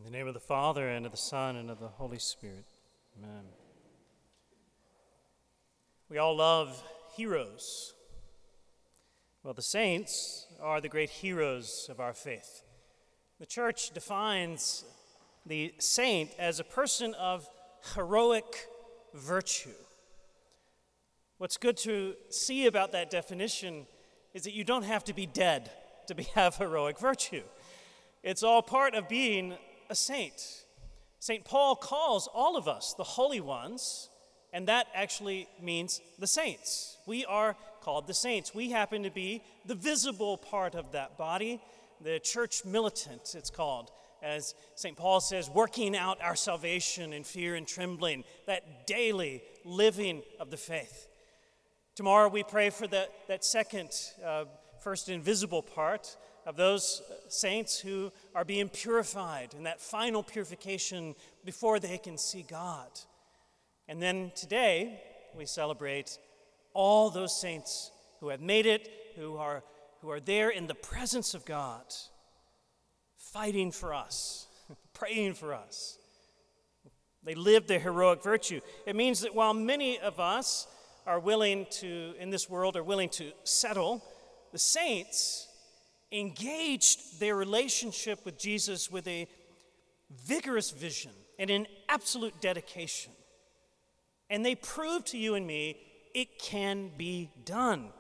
In the name of the Father, and of the Son, and of the Holy Spirit. Amen. We all love heroes. Well, the saints are the great heroes of our faith. The Church defines the saint as a person of heroic virtue. What's good to see about that definition is that you don't have to be dead to have heroic virtue. It's all part of being a saint. St. Paul calls all of us the holy ones, and that actually means the saints. We are called the saints. We happen to be the visible part of that body, the church militant, it's called. As St. Paul says, working out our salvation in fear and trembling, that daily living of the faith. Tomorrow we pray for that second, first invisible part of those saints who are being purified in that final purification before they can see God. And then today we celebrate all those saints who have made it, who are there in the presence of God, fighting for us, praying for us. They live their heroic virtue. It means that while many of us are willing to, in this world, are willing to settle, the saints engaged their relationship with Jesus with a vigorous vision and an absolute dedication. And they proved to you and me it can be done.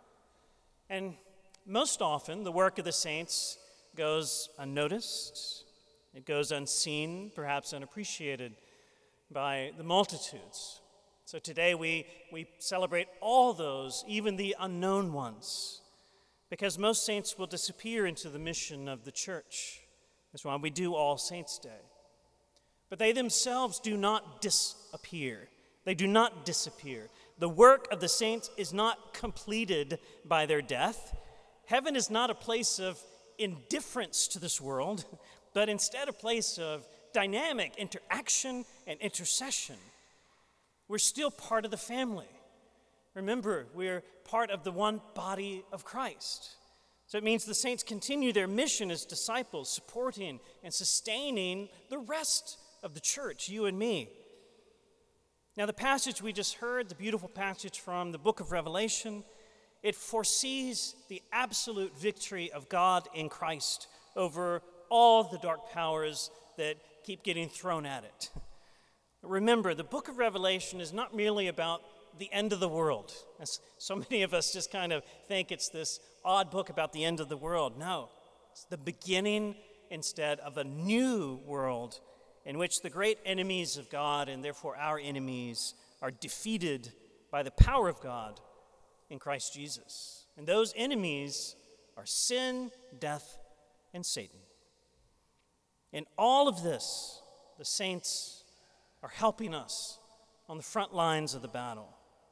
And most often, the work of the saints goes unnoticed. It goes unseen, perhaps unappreciated by the multitudes. So today we celebrate all those, even the unknown ones, because most saints will disappear into the mission of the church. That's why we do All Saints' Day. But they themselves do not disappear. They do not disappear. The work of the saints is not completed by their death. Heaven is not a place of indifference to this world, but instead a place of dynamic interaction and intercession. We're still part of the family. Remember, we're part of the one body of Christ. So it means the saints continue their mission as disciples, supporting and sustaining the rest of the church, you and me. Now, the passage we just heard, the beautiful passage from the book of Revelation, it foresees the absolute victory of God in Christ over all the dark powers that keep getting thrown at it. Remember, the book of Revelation is not merely about the end of the world. As so many of us just kind of think it's this odd book about the end of the world. No, it's the beginning instead of a new world in which the great enemies of God, and therefore our enemies, are defeated by the power of God in Christ Jesus. And those enemies are sin, death, and Satan. In all of this, the saints are helping us on the front lines of the battle.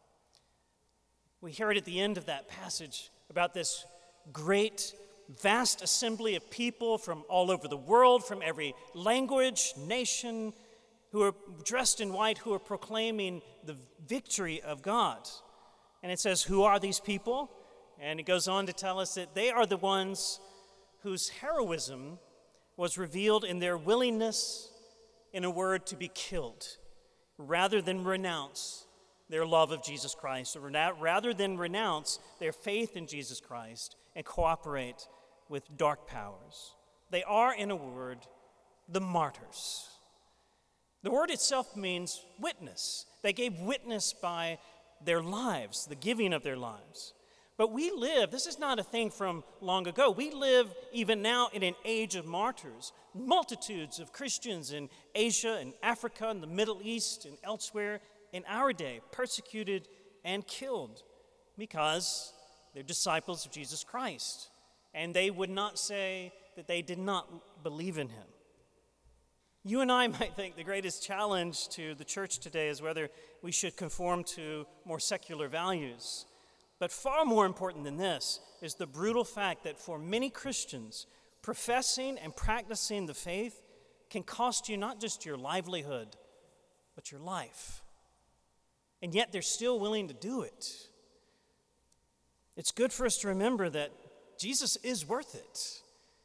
We heard at the end of that passage about this great, vast assembly of people from all over the world, from every language, nation, who are dressed in white, who are proclaiming the victory of God. And it says, who are these people? And it goes on to tell us that they are the ones whose heroism was revealed in their willingness, in a word, to be killed, rather than renounce their love of Jesus Christ, or rather than renounce their faith in Jesus Christ and cooperate with dark powers. They are, in a word, the martyrs. The word itself means witness. They gave witness by their lives, the giving of their lives. But we live, this is not a thing from long ago. We live even now in an age of martyrs. Multitudes of Christians in Asia and Africa and the Middle East and elsewhere in our day, persecuted and killed because they're disciples of Jesus Christ. And they would not say that they did not believe in him. You and I might think the greatest challenge to the church today is whether we should conform to more secular values. But far more important than this is the brutal fact that for many Christians, professing and practicing the faith can cost you not just your livelihood, but your life. And yet they're still willing to do it. It's good for us to remember that Jesus is worth it.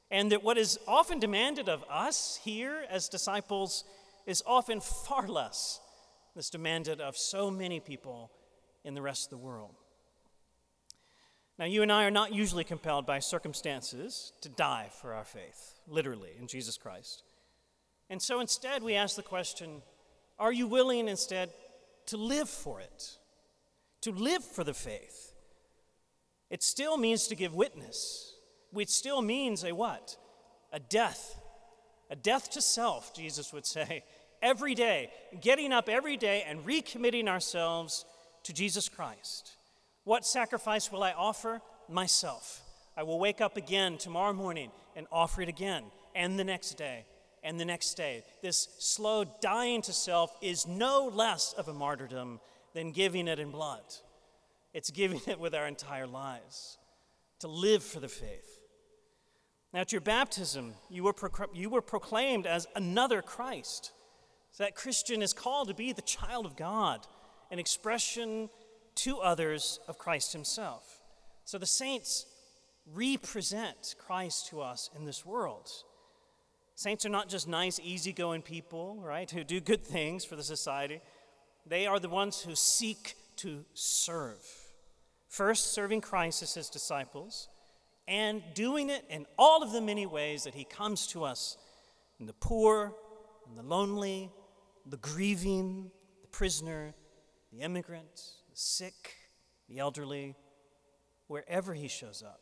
And that what is often demanded of us here as disciples is often far less that's demanded of so many people in the rest of the world. Now, you and I are not usually compelled by circumstances to die for our faith, literally, in Jesus Christ. And so instead, we ask the question, are you willing instead to live for it? To live for the faith? It still means to give witness. It still means a what? A death. A death to self, Jesus would say. Every day, getting up every day and recommitting ourselves to Jesus Christ. What sacrifice will I offer? Myself. I will wake up again tomorrow morning and offer it again, and the next day, and the next day. This slow dying to self is no less of a martyrdom than giving it in blood. It's giving it with our entire lives, to live for the faith. Now, at your baptism, you were proclaimed as another Christ. So that Christian is called to be the child of God, an expression to others of Christ himself. So the saints represent Christ to us in this world. Saints are not just nice, easygoing people, right, who do good things for the society. They are the ones who seek to serve. First, serving Christ as his disciples, and doing it in all of the many ways that he comes to us in the poor, in the lonely, the grieving, the prisoner, the immigrant, the sick, the elderly, wherever he shows up.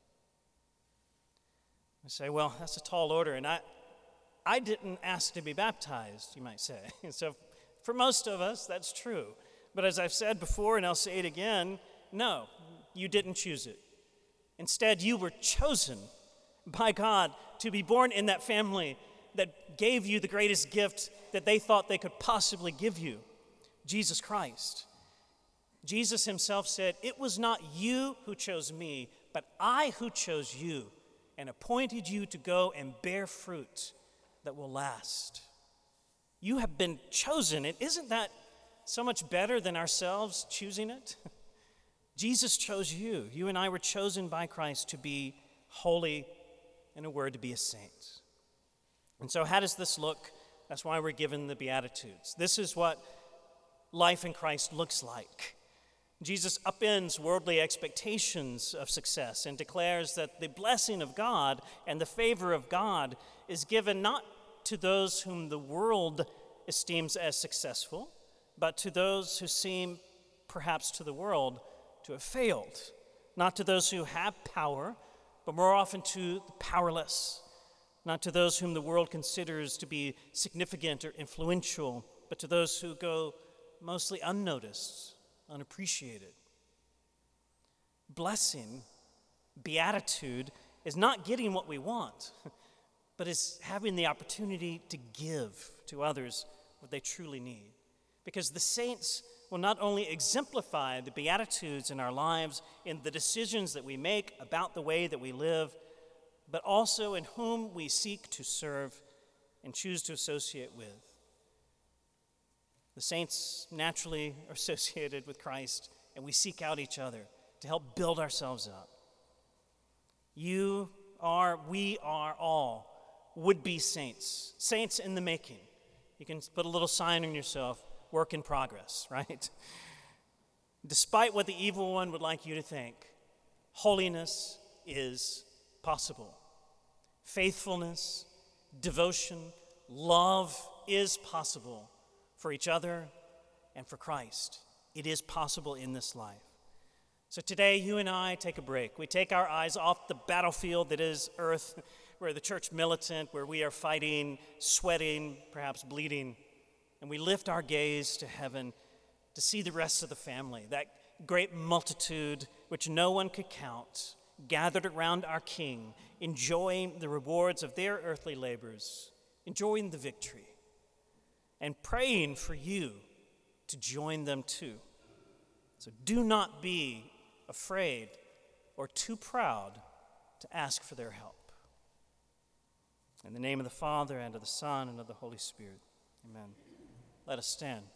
I say, well, that's a tall order, and I didn't ask to be baptized, you might say. And so for most of us, that's true. But as I've said before, and I'll say it again, no, you didn't choose it. Instead, you were chosen by God to be born in that family that gave you the greatest gift that they thought they could possibly give you, Jesus Christ. Jesus himself said, "It was not you who chose me, but I who chose you and appointed you to go and bear fruit that will last." You have been chosen. And isn't that so much better than ourselves choosing it? Jesus chose you. You and I were chosen by Christ to be holy, in a word, to be a saint. And so how does this look? That's why we're given the Beatitudes. This is what life in Christ looks like. Jesus upends worldly expectations of success and declares that the blessing of God and the favor of God is given not to those whom the world esteems as successful, but to those who seem, perhaps to the world, to have failed. Not to those who have power, but more often to the powerless. Not to those whom the world considers to be significant or influential, but to those who go mostly unnoticed, unappreciated. Blessing, beatitude, is not getting what we want, but is having the opportunity to give to others what they truly need. Because the saints will not only exemplify the Beatitudes in our lives, in the decisions that we make about the way that we live, but also in whom we seek to serve and choose to associate with. The saints naturally are associated with Christ, and we seek out each other to help build ourselves up. We are all would-be saints, saints in the making. You can put a little sign on yourself, work in progress, right? Despite what the evil one would like you to think, holiness is possible. Faithfulness, devotion, love is possible for each other and for Christ. It is possible in this life. So today, you and I take a break. We take our eyes off the battlefield that is earth, where the church militant, where we are fighting, sweating, perhaps bleeding, and we lift our gaze to heaven to see the rest of the family, that great multitude which no one could count, gathered around our King, enjoying the rewards of their earthly labors, enjoying the victory, and praying for you to join them too. So do not be afraid or too proud to ask for their help. In the name of the Father, and of the Son, and of the Holy Spirit, amen. Let us stand.